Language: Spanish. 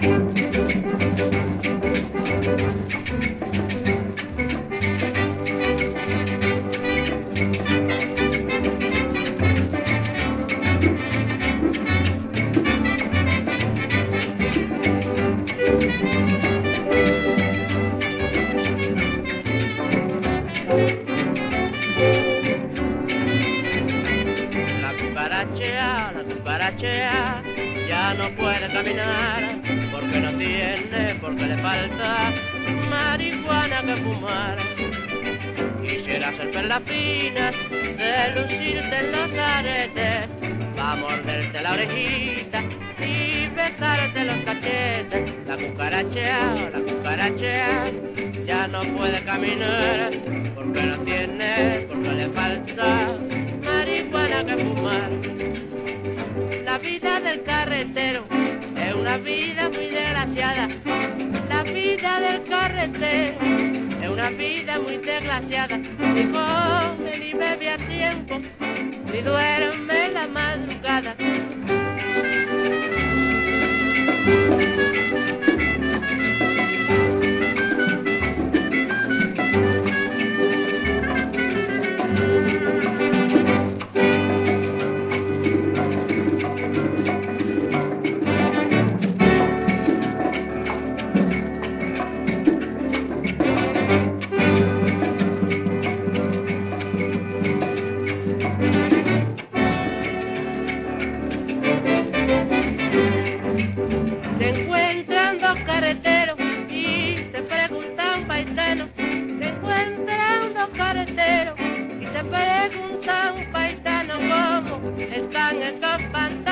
La cucarachea ya no puede caminar porque no tiene, porque le falta marihuana que fumar. Quisiera ser perlas finas, de lucirte en los aretes, pa' morderte la orejita y besarte los cachetes. La cucarachea ya no puede caminar porque no tiene, porque le falta marihuana que fumar. La vida del carretero es una vida muy desgraciada. La vida del carretero es una vida muy desgraciada. Ni come ni bebe a tiempo, ni duerme en la madrugada. Se encuentran dos carreteros y se preguntan paisanos. Se encuentran dos carreteros y se preguntan paisanos cómo están estos paisanos.